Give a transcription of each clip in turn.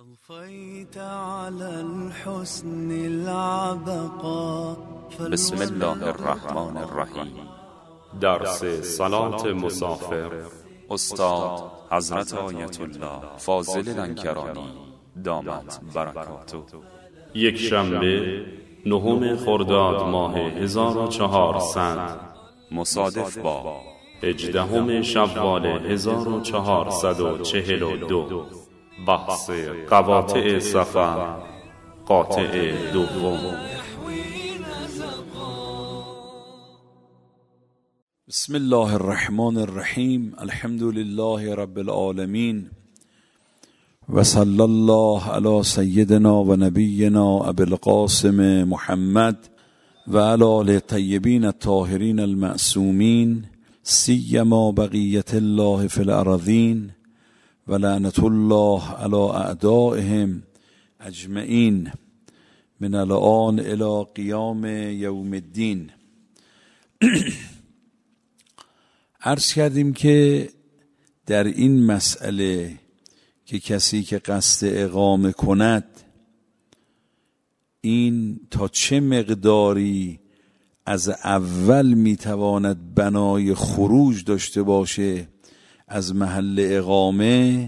بسم الله الرحمن الرحیم. درس صلات مسافر، استاد حضرت آیت الله فاضل لنکرانی دامت برکاته. یک شنبه 9 خرداد ماه 1400 مصادف با 18 شوال 1442. بحث قواطع سفر، قاطع دوم. بسم الله الرحمن الرحیم. الحمد لله رب العالمین و صلی الله علی سیدنا و نبینا ابی القاسم محمد و علی آله الطیبین الطاهرین المعصومین، سیما بقیت الله فی الارضین و لعنت الله علی اعدائهم اجمعین من الان الی قیام یوم الدین. عرض کردیم که در این مسئله که کسی که قصد اقامه کند این تا چه مقداری از اول میتواند بنای خروج داشته باشه از محل اقامه.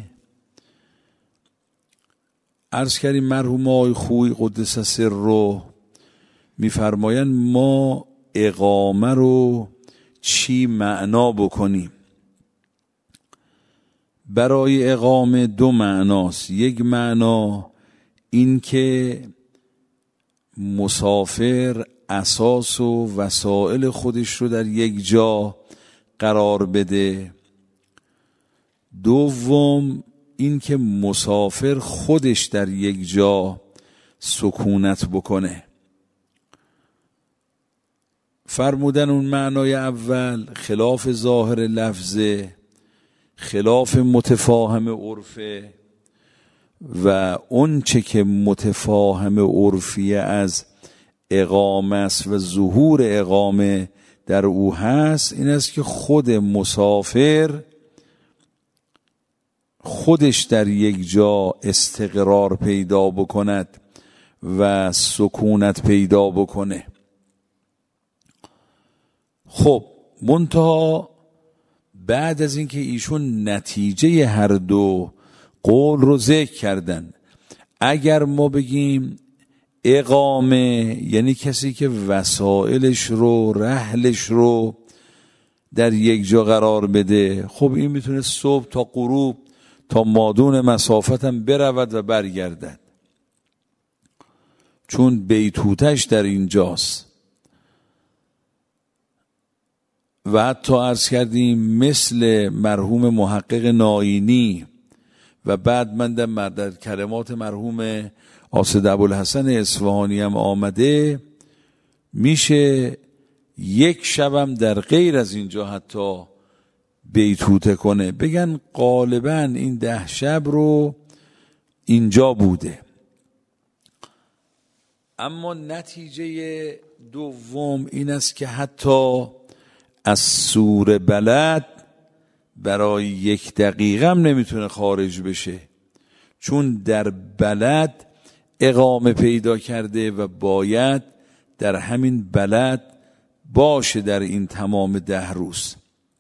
عرض کردیم مرحوم آقای خویی قدس سره میفرمایند ما اقامه رو چی معنا بکنیم؟ برای اقامه دو معناست. یک معنا این که مسافر اساس و وسائل خودش رو در یک جا قرار بده. دوم این که مسافر خودش در یک جا سکونت بکنه. فرمودن اون معنای اول خلاف ظاهر لفظه، خلاف متفاهم عرفه و اون چه که متفاهم عرفیه از اقامه است و ظهور اقامه در او هست این است که خود مسافر خودش در یک جا استقرار پیدا بکند و سکونت پیدا بکنه. خب منتها بعد از اینکه ایشون نتیجه هر دو قول رو ذکر کردن، اگر ما بگیم اقامه یعنی کسی که وسائلش رو رحلش رو در یک جا قرار بده، خب این میتونه صبح تا غروب تا مادون مسافت هم برود و برگردد، چون بیتوتش در اینجاست. و حتی عرض کردیم مثل مرحوم محقق ناینی و بعد من در کلمات مرحوم آصد ابوالحسن اصفهانی هم آمده، میشه یک شبم در غیر از اینجا حتی بیتوته کنه، بگن غالبا این 10 شب رو اینجا بوده. اما نتیجه دوم این است که حتی از سور بلد برای 1 دقیقه هم نمیتونه خارج بشه، چون در بلد اقامه پیدا کرده و باید در همین بلد باشه در این تمام 10 روز.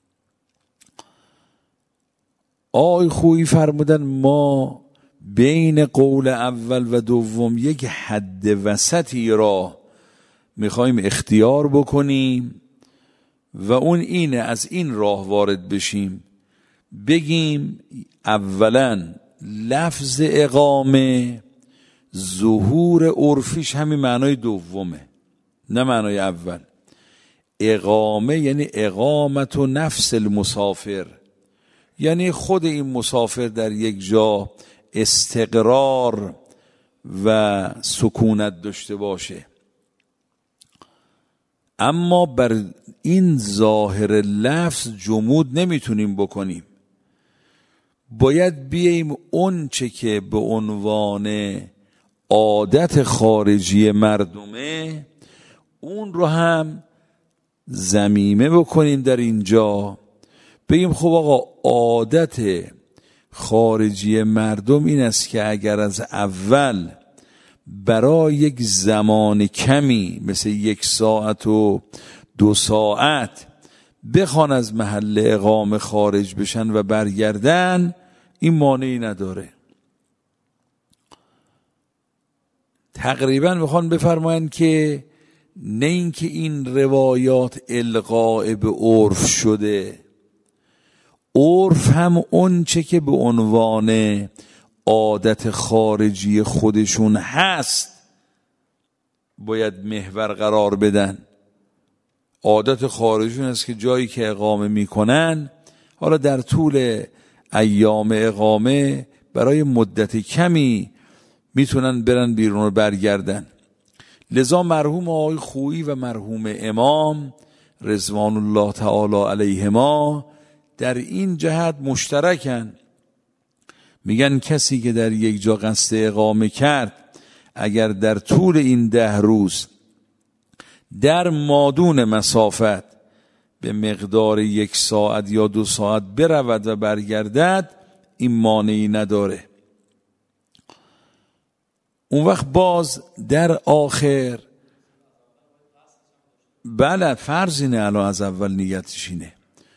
آقای خویی فرمودن ما بین قول اول و دوم یک حد وسطی را میخوایم اختیار بکنیم و اون اینه از این راه وارد بشیم، بگیم اولا لفظ اقامه ظهور عرفیش همین معنای دومه نه معنای اول. اقامه یعنی اقامت و نفس المسافر، یعنی خود این مسافر در یک جا استقرار و سکونت داشته باشه. اما بر این ظاهر لفظ جمود نمیتونیم بکنیم، باید بیاییم اون چه که به عنوان عادت خارجی مردمه اون رو هم ضمیمه بکنیم در اینجا، بگیم خب آقا عادت خارجی مردم این است که اگر از اول برای یک زمان کمی مثل 1 ساعت و 2 ساعت بخوان از محل اقامه خارج بشن و برگردن، این مانعی نداره. تقریبا میخوان بفرمایند که نه اینکه این روایات القاء به عرف شده، عرف هم اون چه که به عنوان عادت خارجی خودشون هست باید محور قرار بدن. عادت خارجیشون است که جایی که اقامه میکنن، حالا در طول ایام اقامه برای مدت کمی میتونن برن بیرون و برگردن. لذا مرحوم آقای خویی و مرحوم امام رضوان الله تعالی علیهما در این جهت مشترکن. میگن کسی که در یک جا قصد اقامه کرد اگر در طول این 10 روز در مادون مسافت به مقدار 1 ساعت یا 2 ساعت برود و برگردد، این مانعی نداره. اون وقت باز در آخر بله فرض اینه، الان از اول نیتش اینه.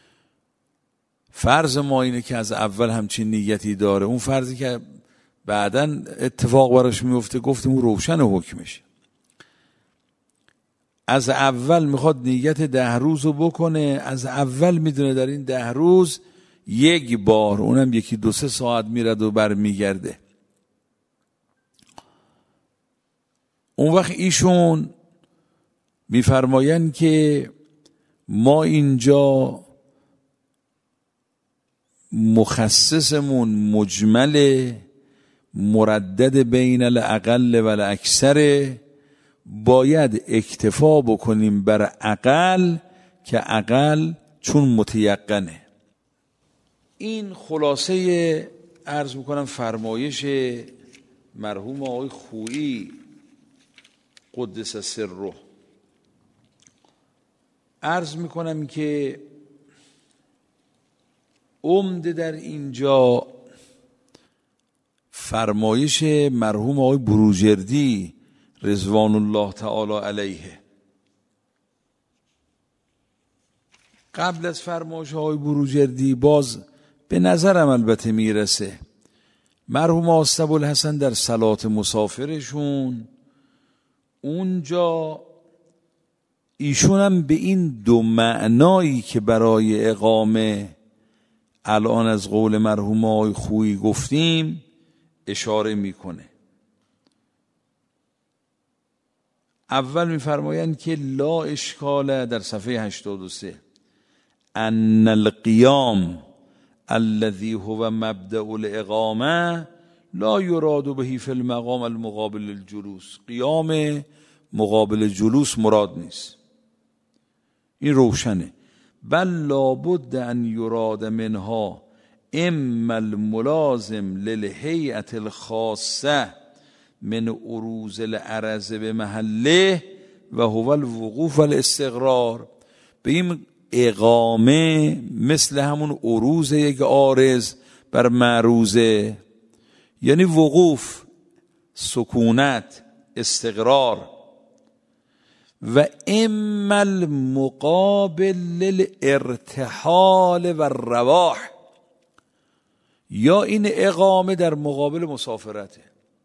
فرض ما اینه که از اول همچین نیتی داره. اون فرضی که بعداً اتفاق براش میفته گفتیم اون روشن حکمش. از اول میخواد نیت 10 روز رو بکنه، از اول میدونه در این 10 روز 1 بار، اونم 1-2-3 ساعت میرد و برمیگرده. اون وقت ایشون میفرمایند که ما اینجا مخصصمون مجمل مردد بین الاقل و الاکثر، باید اکتفا بکنیم بر اقل که اقل چون متیقنه. این خلاصه عرض میکنم فرمایش مرحوم آقای خویی قدس سره. عرض میکنم که عمده در اینجا فرمایش مرحوم آقای بروجردی رضوان الله تعالی علیه. قبل از فرمایش آقای بروجردی باز به نظرم البته میرسه مرحوم آصف ابوالحسن در صلات مسافرشون اونجا ایشون هم به این 2 معنایی که برای اقامه الان از قول مرحوم آقای خویی گفتیم اشاره میکنه. اول میفرمایند که لا اشکال در صفحه 83 ان القیام الذي هو مبدأ الاقامه لا يراد به فی المقام المقابل الجلوس. قیام مقابل جلوس مراد نیست، این روشنه. بل لابد ان یراد منها اما الملازم للهیئة الخاصه من عروض العرض به محله و هو الوقوف و الاستقرار. به این اقامه مثل همون عروض یک عارض بر معروضه، یعنی وقوف، سکونت، استقرار. و اما المقابل للارتحال و الرواح، یا این اقامه در مقابل مسافرته.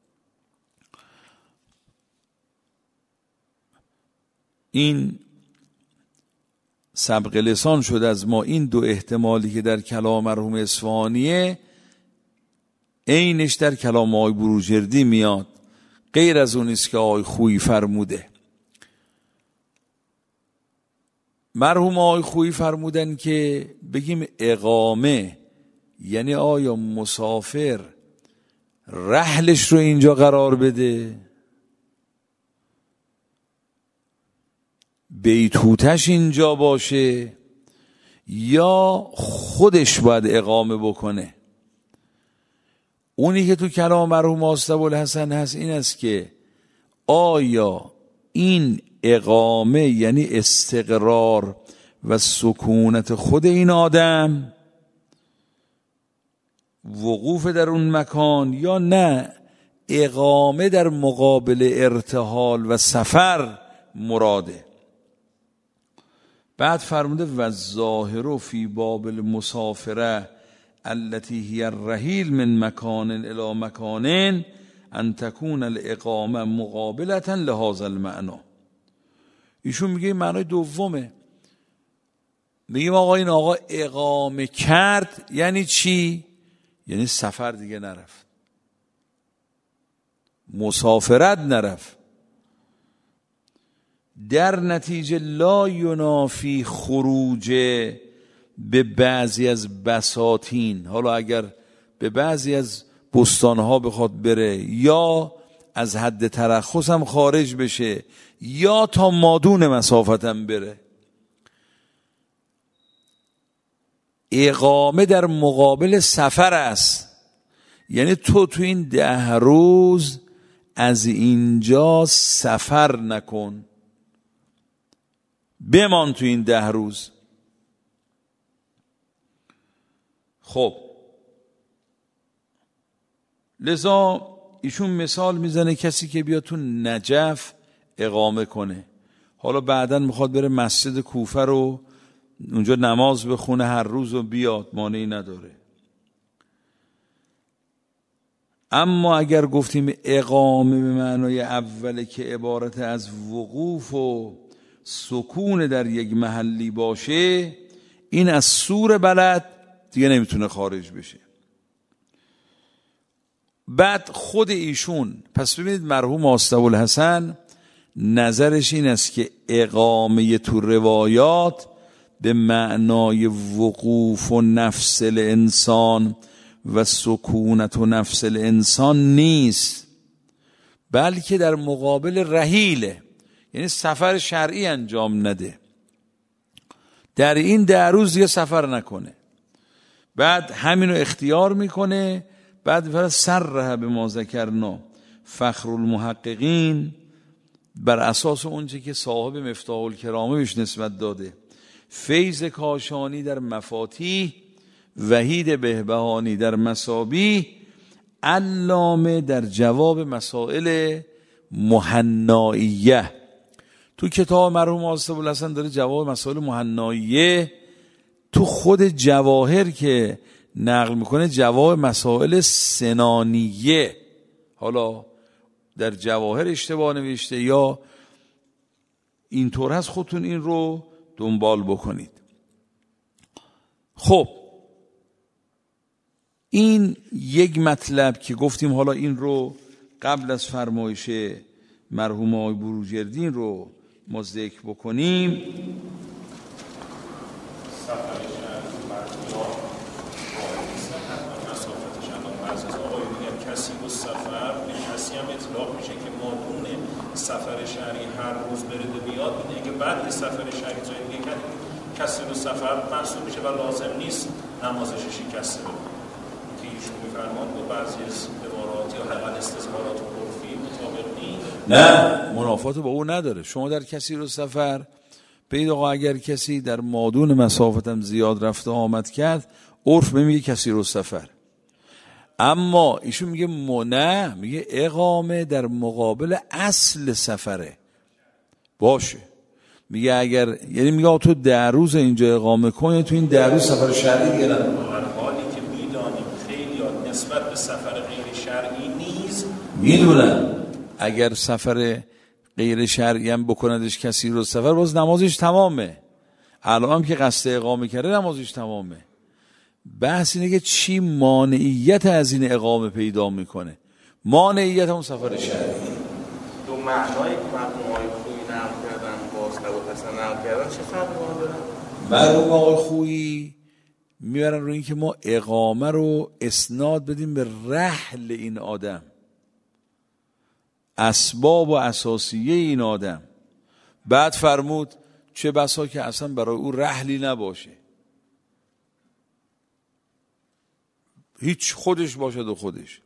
این سبق لسان شد از ما این 2 احتمالی که در کلام مرحوم اصفهانیه عینش در کلام آقای بروجردی میاد، غیر از اون است که آقای خویی فرموده. مرحوم آقای خویی فرمودن که بگیم اقامه یعنی آیا مسافر رحلش رو اینجا قرار بده، بیتوتش اینجا باشه، یا خودش باید اقامه بکنه. اونی که تو کلام مرحوم آصف ابوالحسن هست این است که آیا این اقامه یعنی استقرار و سکونت خود این آدم وقوف در اون مکان یا نه اقامه در مقابل ارتحال و سفر مراده. بعد فرموده و الظاهر فی باب المسافره التي هي الرحیل من مکان الی مکان ان تكون الاقامه مقابله لهذا المعنى. ایشون میگه معنای دومه، میگیم آقا این آقا اقامه کرد یعنی چی؟ یعنی سفر دیگه نرفت، مسافرت نرفت، در نتیجه لا ینافی خروج به بعضی از بساتین. حالا اگر به بعضی از بستانها بخواد بره یا از حد ترخص هم خارج بشه یا تا مادون مسافت هم بره، اقامه در مقابل سفر است. یعنی تو این 10 روز از اینجا سفر نکن، بمان تو این 10 روز. خب لذا ایشون مثال میزنه کسی که بیاد تو نجف اقامه کنه، حالا بعداً میخواد بره مسجد کوفه رو اونجا نماز بخونه هر روز و بیاد، مانعی نداره. اما اگر گفتیم اقامه به معنای اوله که عبارت از وقوف و سکون در یک محلی باشه، این از سور بلد دیگه نمیتونه خارج بشه. بعد خود ایشون، پس ببینید مرحوم آستابالحسن نظرش این است که اقامه تو روایات به معنای وقوف و نفس الانسان و سکونت و نفس الانسان نیست، بلکه در مقابل رحیله، یعنی سفر شرعی انجام نده، در این 10 روز یه سفر نکنه. بعد همینو اختیار میکنه. بعد سرها به ما ذکرنا فخر المحققین بر اساس اونچه که صاحب مفتاح الکرامه بهش نسبت داده، فیض کاشانی در مفاتیح، وحید بهبهانی در مسابیح، علامه در جواب مسائل مهنائیه. تو کتاب مرحوم آستابالحسن داره جواب مسائل مهنائیه، تو خود جواهر که نقل میکنه جواب مسائل سنانیه. حالا در جواهر اشتباه نوشته یا اینطور هست، خودتون این رو دنبال بکنید. خب این یک مطلب که گفتیم، حالا این رو قبل از فرمایش مرحوم آقای بروجردین رو ما ذکر بکنیم. سفر شهری هر روز برده بیاد، اینه که بعد این سفر شهری جای دیگه کرد کسی رو سفر محسوب میشه و لازم نیست نمازش شکسته بره که ایشون میفرمان با بعضی از عبارات یا حقیقت استظهارات عرفی مطابق نیست. نه، منافات با او نداره. شما در کسی رو سفر بید آقا اگر کسی در مادون مسافتم زیاد رفته آمد کرد، عرف میگه کسی رو سفر. اما ایشون میگه نه، میگه اقامه در مقابل اصل سفره باشه. میگه اگر، یعنی میگه تو 10 روز اینجا اقامه کنی، تو این 10 روز سفر شرعی دیگه نداره. در حالی که میدانیم خیلی نسبت به سفر غیر شرعی نیز میدونن اگر سفر غیر شرعی هم بکندش کسی رو سفر، باز نمازش تمامه. الان هم که قصد اقامه کرده نمازش تمامه. بحث اینه که چی مانعیت از این اقامه پیدا میکنه. مانعیت همون سفر شهری. دو معنایی که مرحوم آقای خویی نقل کردن با آستابالحسن نقل کردن چه فرقی داره؟ مرحوم آقای خویی میبرن روی این که ما اقامه رو اسناد بدیم به رحل این آدم، اسباب و اساسیه این آدم. بعد فرمود چه بسا که اصلا برای او رحلی نباشه، هیچ خودش باشد و خودش.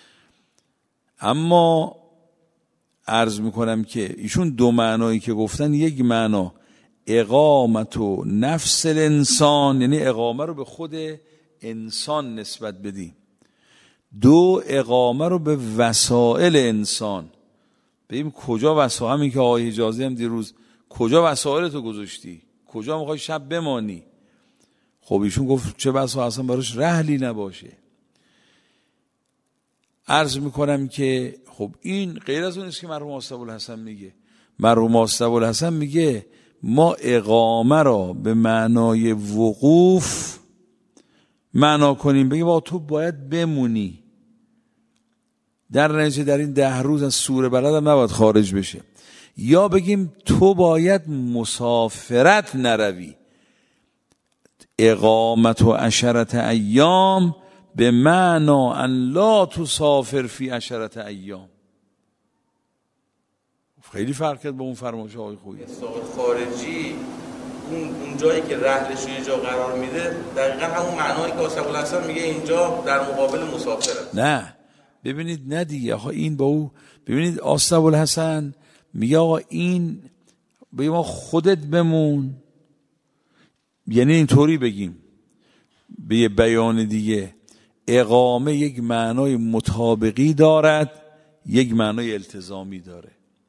اما عرض میکنم که ایشون دو معنایی که گفتن، یک معنا اقامت و نفس الانسان، یعنی اقامه رو به خود انسان نسبت بدیم، دو، اقامه رو به وسائل انسان. ببین کجا وسائل، همین که آقای حجازی هم دیروز کجا وسائل تو گذاشتی، کجا میخوای شب بمانی؟ خب ایشون گفت چه بسا اصلا براش رحلی نباشه. عرض میکنم که خب این غیر از اون است که مرحوم آصف‌الحسن میگه. مرحوم آصف‌الحسن میگه ما اقامه را به معنای وقوف معنا کنیم، بگه با تو باید بمونی، در نتیجه در این 10 روز از سوره بلد هم نباید خارج بشه، یا بگیم تو باید مسافرت نروی. اقامت و 10 ایام به معنا ان لا تسافر فی 10 ایام. خیلی فرق کرد با اون فرمایش آقای خویی. مسافر خارجی اون جایی که رحلش رو یه جا قرار میده دقیقا همون معنایی که آصف‌الحسن میگه اینجا در مقابل مسافره. نه ببینید، نه دیگه آقا این با او، ببینید آصف‌الحسن میگه آقا این بگیم ما خودت بمون، یعنی اینطوری بگیم به یه بیان دیگه، اقامه یک معنای مطابقی دارد، یک معنای التزامی داره.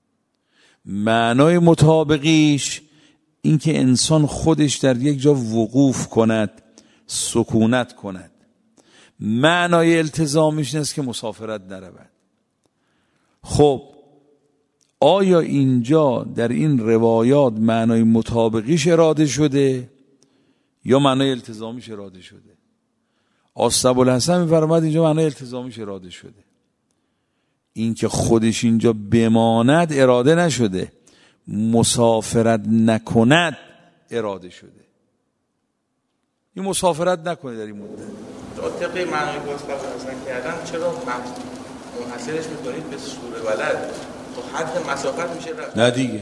معنای مطابقیش این که انسان خودش در یک جا وقوف کند، سکونت کند. معنای التزامیش نیست که مسافرت نرود. خب آیا اینجا در این روایات معنای مطابقیش اراده شده یا معنای التزامیش اراده شده؟ آصف‌الحسن می‌فرماید اینجا معنای التزامیش اراده شده. این که خودش اینجا بماند اراده نشده، مسافرت نکند اراده شده. این مسافرت نکنه در این مدت. طبق معنی که آصف‌الحسن کردن چرا منحصرش می‌کنید به سوره بلد؟ تو حد مسافت میشه رفت. نه دیگه،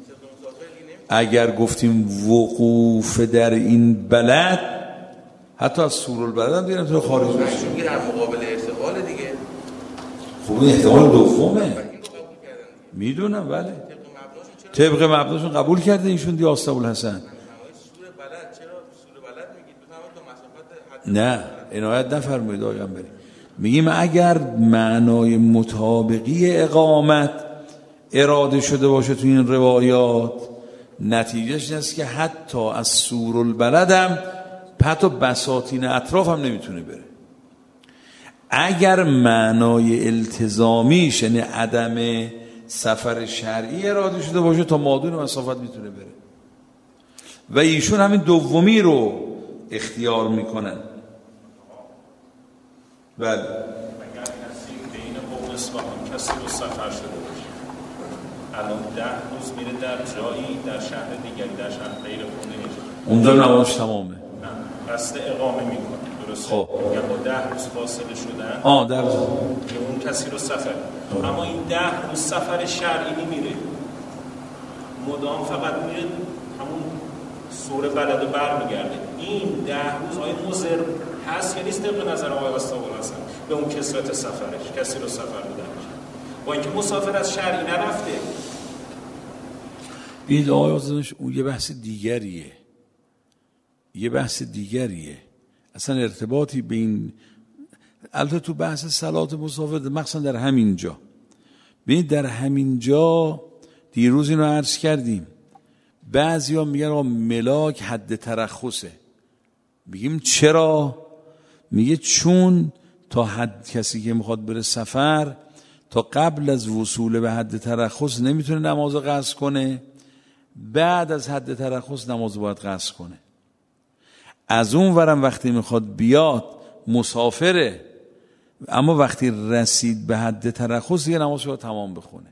اگر گفتیم وقوف در این بلد، حتی از سوره البلد هم دیگه خارج بشه. چون در مقابل ارتقال دیگه. خب این احتمال دومه. میدونم بله. طبق مبناشون قبول کرده ایشون دی آصف‌الحسن. سوره بلد چرا سوره بلد میگید؟ بفهمید تو مسافت نه عنایت نفرمایید آقای قنبری. میگیم اگر معنای مطابقی اقامت اراده شده باشه تو این روایات، نتیجهش این است که حتی از سور البلد هم حتی بساطین اطراف هم نمیتونه بره. اگر معنای التزامیش یعنی عدم سفر شرعی اراده شده باشه تا مادون مسافت میتونه بره و ایشون همین دومی رو اختیار میکنن. بله. اگر کسی بین قوم اصفهان کسی رو سفر شده باشه، الان 10 روز میره در جایی در شهر دیگری، در شهر غیر خونه‌اش، اونجا نمازش تمامه، نه قصد اقامه میکنه، درسته؟ خب یعنی با 10 روز فاصله شدن در که اون کسی رو سفر، اما این 10 روز سفر شرعی میره، مدام فقط میره همون سوره بلد و برمیگرده. این 10 روز های مضر هست یا نیست طبق نظر آقای آصف‌الحسن به اون کثرت سفرش، کسی رو سفر بودن با اینکه مسافر از شرعی نرفته؟ این آقای آصف‌الحسن اون یه بحث دیگریه، اصلا ارتباطی به این، البته تو بحث صلات مسافر مخصوصا در همین جا، ببینید در همین جا دیروز اینو عرض کردیم، بعضیا میگن آقا ملاک حد ترخصه. میگیم چرا؟ میگه چون تا حد کسی که میخواد بره سفر تا قبل از وصول به حد ترخص نمیتونه نماز قصر کنه، بعد از حد ترخص نماز باید قصر کنه. از اون ورم وقتی میخواد بیاد مسافره، اما وقتی رسید به حد ترخص دیگه نماز باید تمام بخونه.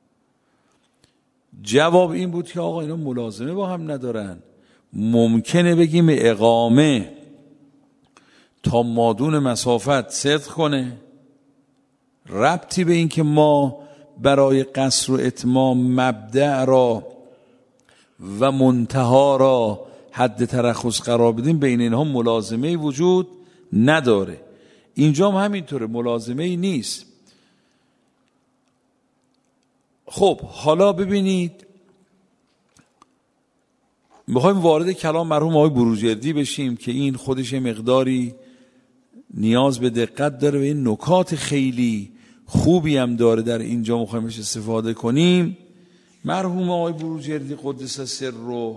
جواب این بود که آقا اینا ملازمه با هم ندارن. ممکنه بگیم اقامه تا مادون مسافت صدق کنه، ربطی به این که ما برای قصر و اتمام مبدأ را و منتها را حد ترخص قرار بدیم، بین اینها ملازمه وجود نداره. اینجا هم همینطوره، ملازمه ای نیست. خب حالا ببینید، میخوایم وارد کلام مرحوم آقای بروجردی بشیم که این خودش مقداری نیاز به دقت داره و این نکات خیلی خوبی هم داره، در اینجا میخوایمش استفاده کنیم. مرحوم آقای بروجردی قدس سره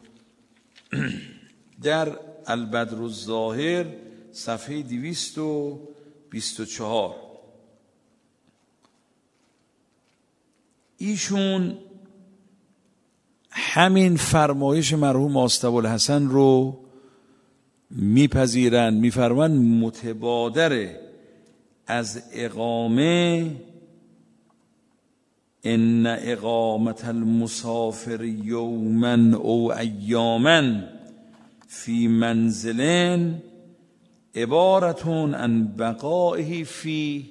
در البدر الظاهر صفحه 224 ایشون همین فرمایش مرحوم آستابالحسن رو میپذیرن، میفرمان متبادر از اقامه ان اقامت المسافر یوما او ایاما فی منزل عبارتون عن بقائه فی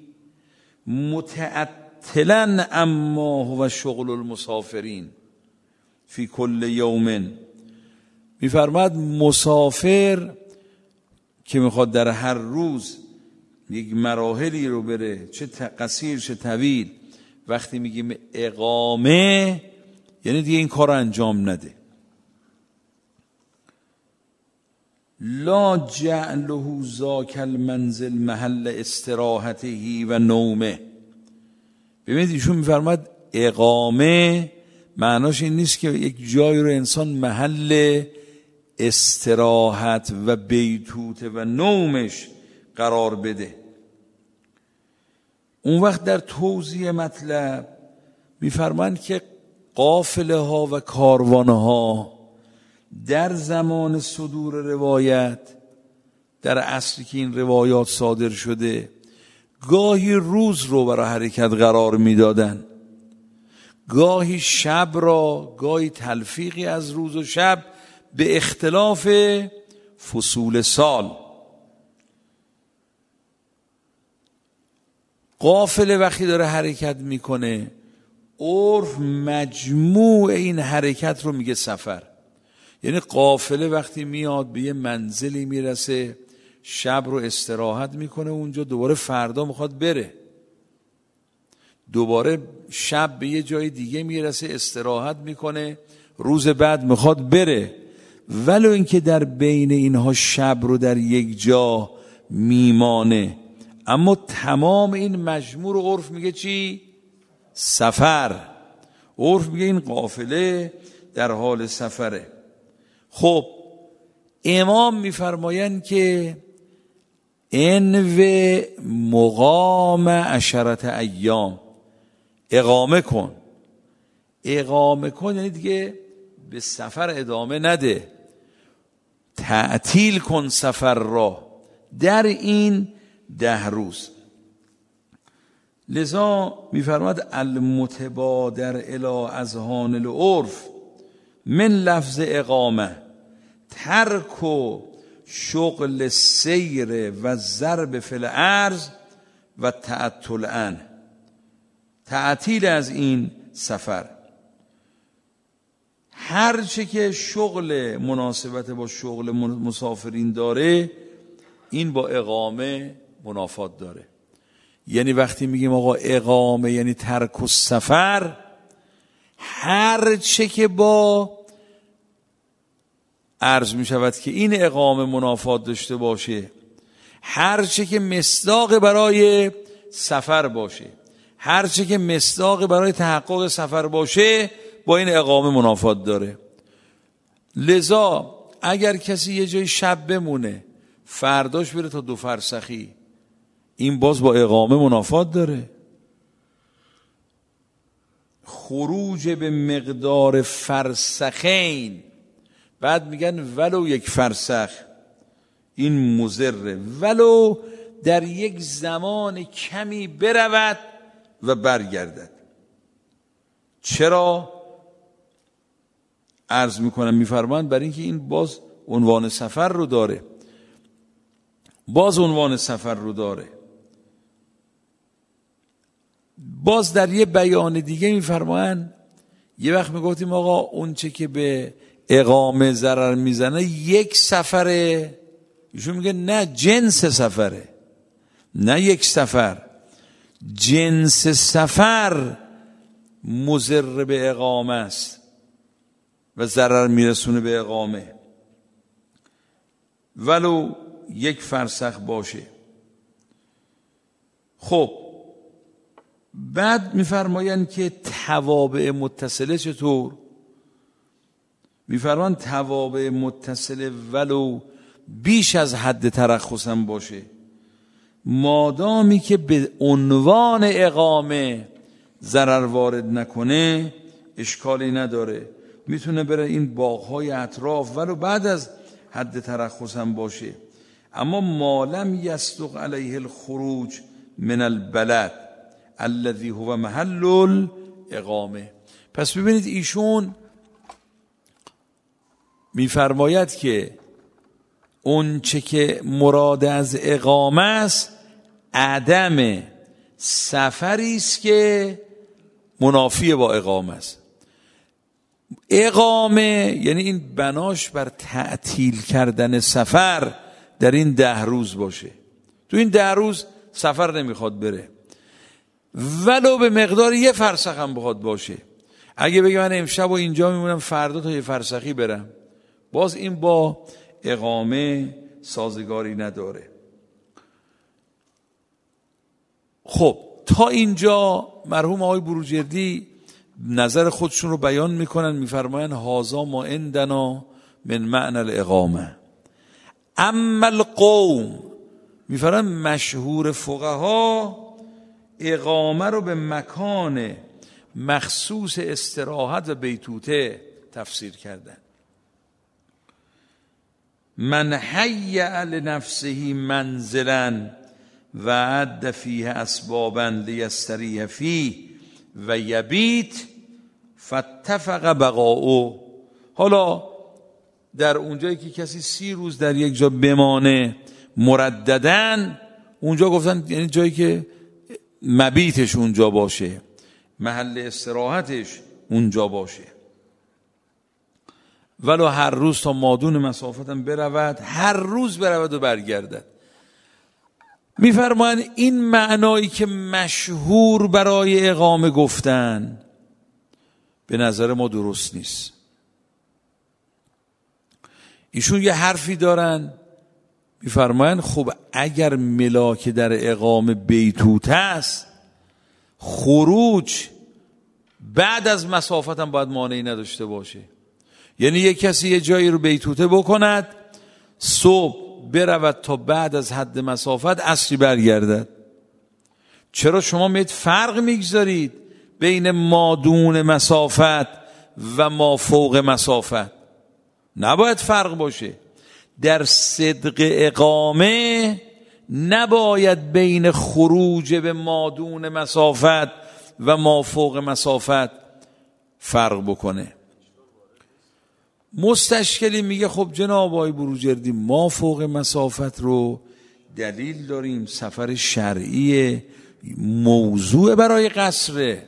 متعطلا اما هو شغل المسافرین فی کل یوم. میفرماد مسافر که میخواد در هر روز یک مراحلی رو بره، چه قصیر چه طویل، وقتی میگیم اقامه یعنی دیگه این کار رو انجام نده. لا جعله ذاک المنزل محل استراحته و نومه. ببینید ایشون میفرماد اقامه معناش این نیست که یک جایی رو انسان محل استراحت و بیتوته و نومش قرار بده. اون وقت در توضیح مطلب میفرمایند که قافله ها و کاروانه ها در زمان صدور روایت، در عصری که این روایات صادر شده، گاهی روز رو برای حرکت قرار میدادن، گاهی شب را، گاهی تلفیقی از روز و شب به اختلاف فصول سال. قافله وقتی داره حرکت میکنه، عرف مجموع این حرکت رو میگه سفر. یعنی قافله وقتی میاد به یه منزلی میرسه، شب رو استراحت میکنه اونجا، دوباره فردا میخواد بره، دوباره شب به یه جای دیگه میرسه استراحت میکنه، روز بعد میخواد بره. ولو اینکه در بین اینها شب رو در یک جا میمانه، اما تمام این مجموع رو عرف میگه چی؟ سفر. عرف میگه این قافله در حال سفره. خب امام میفرمایند که انو مقام 10 ایام، اقامه کن. اقامه کن یعنی دیگه به سفر ادامه نده، تعطیل کن سفر را در این 10 روز. لذا میفرماد المتبادر الی اذهان العرف من لفظ اقامه ترک و شغل سیر و ضرب فی الارض و تعطل عنه، تعطیل از این سفر. هر چه که شغل مناسبت با شغل مسافرین داره، این با اقامه منافات داره. یعنی وقتی میگیم آقا اقامه یعنی ترک السفر، هر چه که با عرض میشود که این اقامه منافات داشته باشه، هر چه که مصداق برای سفر باشه، هر چه که مصداق برای تحقق سفر باشه، با این اقامه منافات داره. لذا اگر کسی یه جای شب بمونه، فرداش بره تا 2 فرسخی، این باز با اقامه منافات داره. خروج به مقدار فرسخین، بعد میگن ولو 1 فرسخ، این مضره، ولو در یک زمان کمی برود و برگردد. چرا؟ عرض میکنم میفرمایند برای اینکه این باز عنوان سفر رو داره، باز عنوان سفر رو داره. باز در یه بیان دیگه میفرمایند، یه وقت میگفتیم آقا اون چه که به اقامه ضرر میزنه 1 سفره، ایشون میگه نه، جنس سفره، نه 1 سفر، جنس سفر مضر به اقامه است و ضرر میرسونه به اقامه، ولو 1 فرسخ باشه. خب بعد میفرمایند که توابع متصله چطور؟ میفرمایند توابع متصله ولو بیش از حد ترخص هم باشه، مادامی که به عنوان اقامه ضرر وارد نکنه اشکالی نداره، میتونه بره این باغ‌های اطراف ولو بعد از حد ترخص هم باشه. اما ما لم یصدق علیه الخروج من البلد الذی هو محل الاقامه. پس ببینید ایشون میفرماید که اون چه که مراد از اقامه است عدم سفری است که منافی با اقامه است. اقامه یعنی این بناش بر تعطیل کردن سفر در این 10 روز باشه. تو این 10 روز سفر نمیخواد بره، ولو به مقدار 1 فرسخ هم بخواد باشه. اگه بگه من امشب و اینجا میمونم فردا تا 1 فرسخی برم، باز این با اقامه سازگاری نداره. خب تا اینجا مرحوم آقای بروجردی نظر خودشون رو بیان میکنن، میفرماین هازا ما عندنا من معنی الاقامه. اما القوم میفرماین مشهور فقها اقامه رو به مکان مخصوص استراحت و بیتوته تفسیر کردن. من حیّ لنفسه منزلا و عد فیه اسبابا لیستریح فیه و یبیت فاتفق بقاؤه. حالا در اونجایی که کسی 30 روز در یک جا بمانه مرددن، اونجا گفتن یعنی جایی که مبیتش اونجا باشه، محل استراحتش اونجا باشه، ولو هر روز تا مادون مسافتم برود، هر روز برود و برگردد. میفرمایند این معنایی که مشهور برای اقامه گفتن به نظر ما درست نیست. ایشون یه حرفی دارن، میفرمایند خب اگر ملاک در اقامه بیتوته است، خروج بعد از مسافت هم باید مانعی نداشته باشه. یعنی یک کسی یه جایی رو بیتوته بکند، صبح برود تا بعد از حد مسافت عصری برگردد. چرا شما میت فرق میگذارید بین مادون مسافت و ما فوق مسافت؟ نباید فرق باشه. در صدق اقامه نباید بین خروج به مادون مسافت و ما فوق مسافت فرق بکنه. مستشکلی میگه خب جناب آقای بروجردی ما فوق مسافت رو دلیل داریم، سفر شرعی موضوع برای قصر،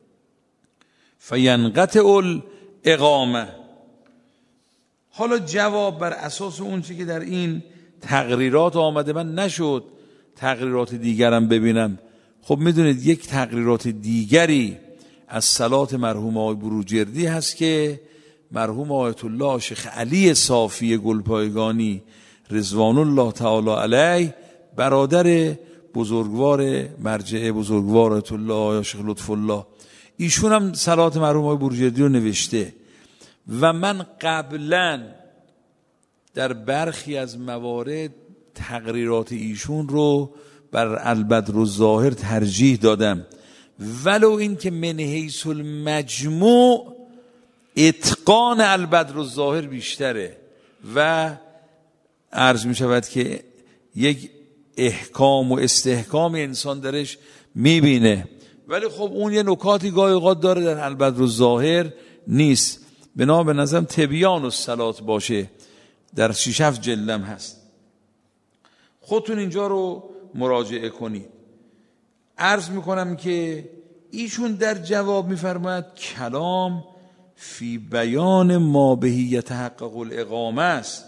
فینقطع الاقامه. حالا جواب بر اساس اون چی که در این تقریرات آمده، من نشد تقریرات دیگرم ببینم. خب میدونید یک تقریرات دیگری از صلات مرحوم آقای بروجردی هست که مرحوم آیت الله شیخ علی صافی گلپایگانی رضوان الله تعالی علیه، برادر بزرگوار مرجع بزرگوار آیت الله شیخ لطف الله، ایشون هم صلات مرحوم آقای بروجردی رو نوشته و من قبلا در برخی از موارد تقریرات ایشون رو بر البدر الظاهر ترجیح دادم، ولو این که من حیث المجموع اتقان البدر الظاهر بیشتره و عرض می شود که یک احکام و استحکام انسان درش میبینه، ولی خب اون یه نکاتی گاهی اوقات داره در البدر الظاهر نیست. به نظرم تبیان الصلات باشه، در 6-7 جلدم هست، خودتون اینجا رو مراجعه کنید. عرض میکنم که ایشون در جواب میفرماید کلام فی بیان ما بهی یتحقق الاقامه است.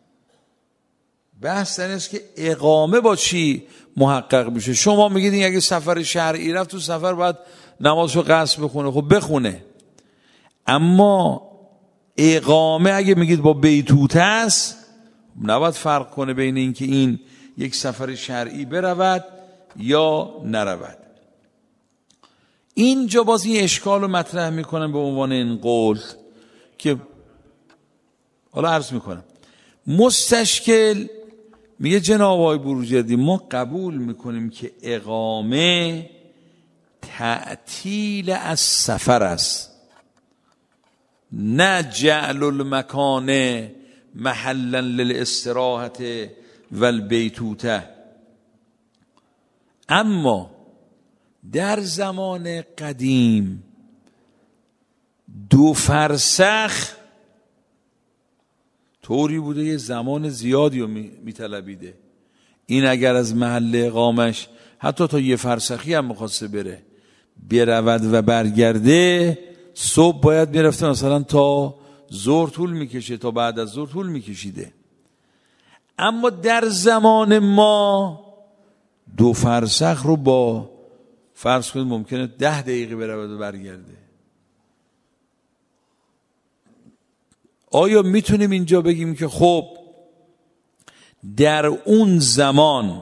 بحث این است که اقامه با چی محقق میشه. شما میگید این اگه سفر شرعی رفت تو سفر باید نمازشو قصر بخونه، خب بخونه، اما اقامه اگه میگید با بیتوته است نباید فرق کنه بین این که این یک سفر شرعی برود یا نرود. اینجا باز این اشکال رو مطرح میکنم به عنوان این قول که حالا عرض میکنم. مستشکل میگه جناب آقای بروجردی ما قبول میکنیم که اقامه تعطیل از سفر است، نه جعل المکان محلا للاستراحت و البیتوته. اما در زمان قدیم 2 فرسخ طوری بوده یه زمان زیادی رو میطلبیده. این اگر از محل اقامش حتی تا 1 فرسخی هم میخواسته برود و برگرده، صبح باید میرفته مثلا تا ظهر طول میکشه، تا بعد از ظهر طول میکشیده. اما در زمان ما 2 فرسخ رو با فرض کنید ممکنه 10 دقیقه برود و برگرده. آیا میتونیم اینجا بگیم که خب در اون زمان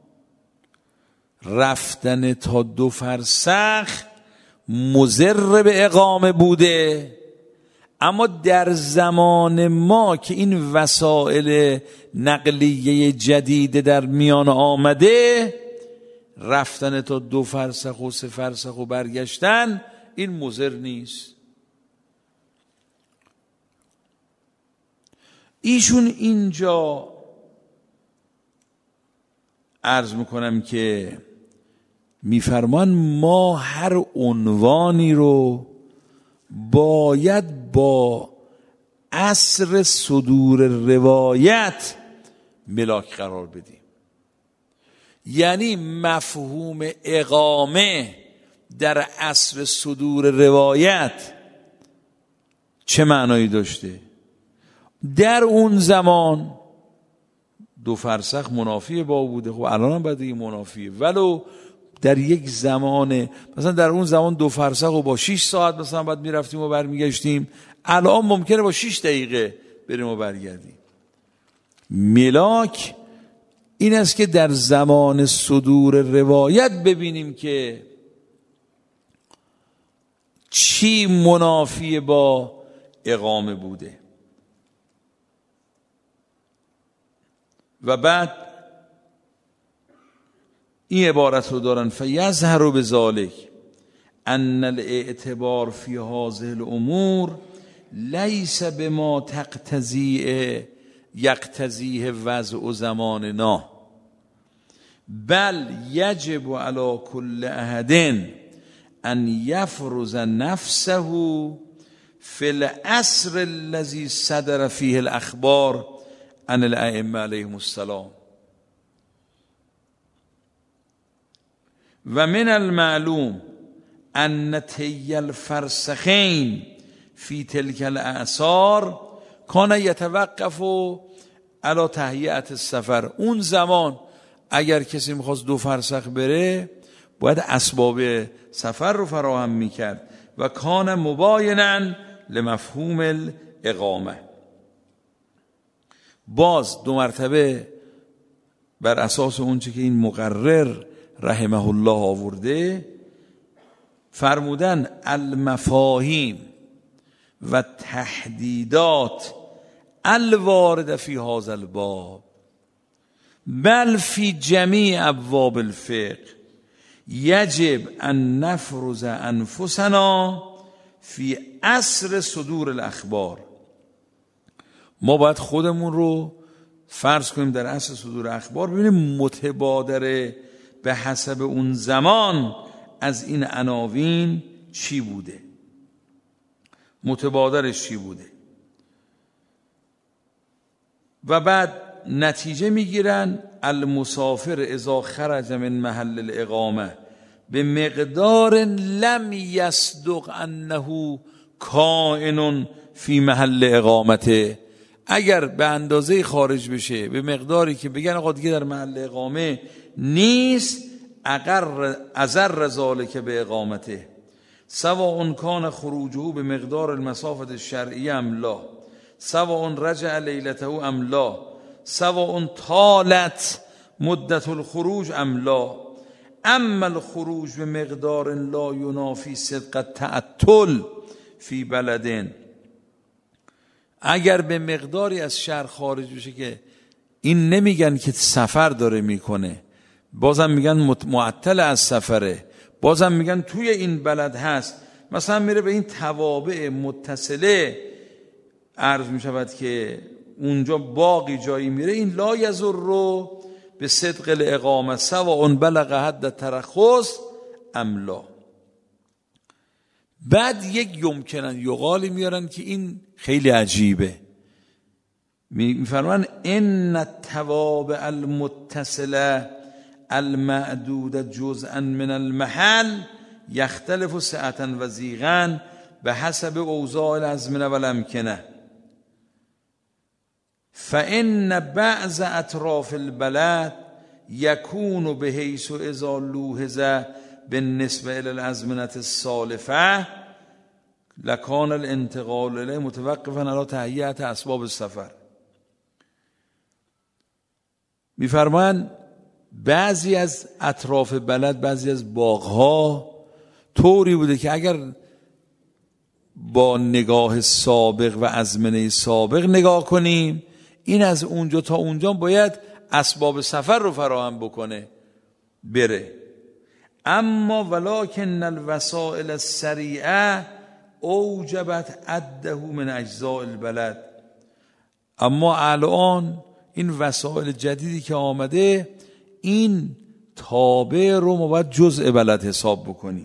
رفتن تا 2 فرسخ مضر به اقامه بوده، اما در زمان ما که این وسایل نقلیه جدید در میان آمده، رفتن تا 2 فرسخ و 3 فرسخ و برگشتن این مضر نیست. ایشون اینجا عرض میکنم که میفرمان ما هر عنوانی رو باید با عصر صدور روایت ملاک قرار بدیم. یعنی مفهوم اقامه در عصر صدور روایت چه معنایی داشته؟ در اون زمان 2 فرسخ منافی با بوده، خب الان هم باید منافیه، ولو در یک زمان مثلا در اون زمان 2 فرسخ و با 6 ساعت مثلا باید میرفتیم و برمیگشتیم، الان ممکنه با 6 دقیقه بریم و برگردیم. ملاک این است که در زمان صدور روایت ببینیم که چی منافی با اقامه بوده. و بعد این عبارت رو دارن فیظهر بذالک ان الاعتبار فی هذه الامور لیس بما یقتضیه وضع زماننا، بل یجب علی کل احد ان یفرض نفسه فی العصر الذی صدر فیه الاخبار عن الائمه علیهم السلام. و من المعلوم ان طی الفرسخین فی تلک الاعصار کان یتوقف علی تهیئة السفر. اون زمان اگر کسی میخواست 2 فرسخ بره باید اسباب سفر رو فراهم میکرد و کان مباینا لمفهوم الاقامه. باز 2 مرتبه بر اساس اونچه که این مقرر رحمه الله آورده فرمودن المفاهیم و تحدیدات الوارد فی هذا الباب بل فی جمیع ابواب الفقه یجب ان نفرض انفسنا فی عصر صدور الاخبار. ما باید خودمون رو فرض کنیم در عصر صدور اخبار، ببینیم متبادر به حسب اون زمان از این عناوین چی بوده، متبادرش چی بوده. و بعد نتیجه میگیرن المسافر اذا خرج من محل الاقامه به مقدار لم یصدق انه کائن فی محل اقامته. اگر به اندازه خارج بشه به مقداری که بگن آقا دیگه در محل اقامه نیست، اضر ذلک به اقامته سواء کان خروجه به مقدار المسافت الشرعیه ام لا، سواء رجع لیلته ام لا، سواء طالت مدت الخروج ام لا. اما الخروج به مقدار لا ینافی صدق تعطل فی بلدن، اگر به مقداری از شهر خارج بشه که این نمیگن که سفر داره میکنه، بازم میگن معطل از سفره، بازم میگن توی این بلد هست، مثلا میره به این توابع متصله عرض میشود که اونجا باقی جایی میره، این لا یضر رو به صدق الاقامه سواء بلغ حد ترخص ام لا. بعد یک یمکنن یقالی میارن که این خیلی عجیبه، میفرمان ان التوابع المتصله المعدود جزءا من المحل یختلف سعة و ضیقا به حسب اوضاع الازمنه و الامکنه، فان بعض اطراف البلد یکون بحیث اذا لوحظ بالنسبه الى الازمنه السالفه لکان الانتقال الیه متوقفا علی تهیئت اسباب السفر. میفرمان بعضی از اطراف بلد، بعضی از باغها طوری بوده که اگر با نگاه سابق و ازمنه سابق نگاه کنیم، این از اونجا تا اونجا باید اسباب سفر رو فراهم بکنه بره. اما ولکن الوسائل السریعه اوجبت عده من اجزاء البلد، اما الان این وسایل جدیدی که آمده این تابع رو ما باید جزء بلد حساب بکنیم.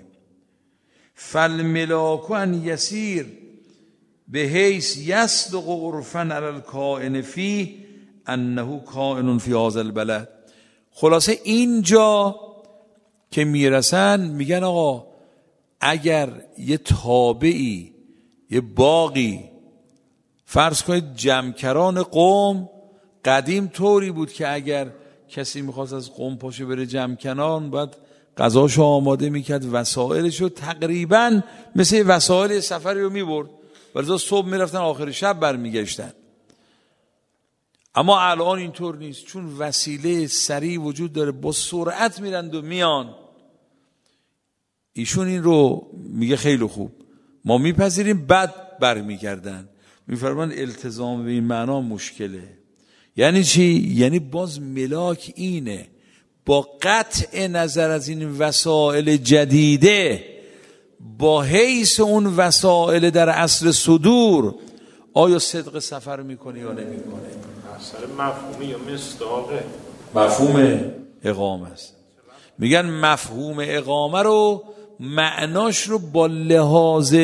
فالملاک ان یسیر به حیث یصدق عرفا علی الکائن فیه انه کائن فی هذا البلد. خلاصه اینجا که میرسن میگن آقا اگر یه تابعی، یه باغی، فرض کنید جمکران قم قدیم طوری بود که اگر کسی میخواست از قم پاشه بره جمکنان باید غذاشو آماده میکرد، وسایلشو تقریبا مثل وسایل سفری رو میبرد، ولی صبح میرفتن آخر شب برمیگشتن. اما الان اینطور نیست، چون وسیله سریع وجود داره، با سرعت میرند و میان. ایشون این رو میگه خیلی خوب ما میپذیریم، بعد برمیگردن. میفرمان التزام به این معنا مشکله. یعنی چی؟ یعنی باز ملاک اینه با قطع نظر از این وسایل جدیده، با حیث اون وسایل در عصر صدور آیا صدق سفر میکنه یا نمیکنه. اثر مفهومی یا مصداقه؟ مفهوم اقامه است. میگن مفهوم اقامه رو معناش رو با لحاظ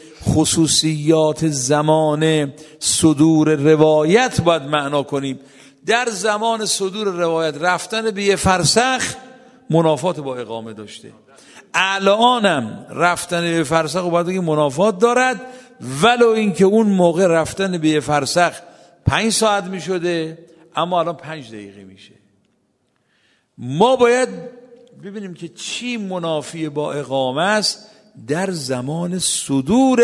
خصوصیات زمان صدور روایت باید معنا کنیم. در زمان صدور روایت رفتن به یه فرسخ منافات با اقامه داشته، الانم رفتن به فرسخ باید بگیم منافات دارد، ولو اینکه اون موقع رفتن به یه فرسخ 5 ساعت می شده اما الان 5 دقیقه میشه. ما باید ببینیم که چی منافی با اقامه است در زمان صدور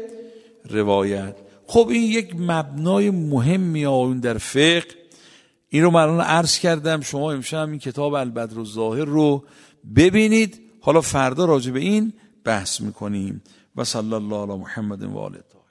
روایت. خب این یک مبنای مهمی آن در فقه، این رو من الان عرض کردم، شما امشب این کتاب البدر الظاهر رو ببینید، حالا فردا راجع به این بحث میکنیم. و صلی الله علی محمد و آله.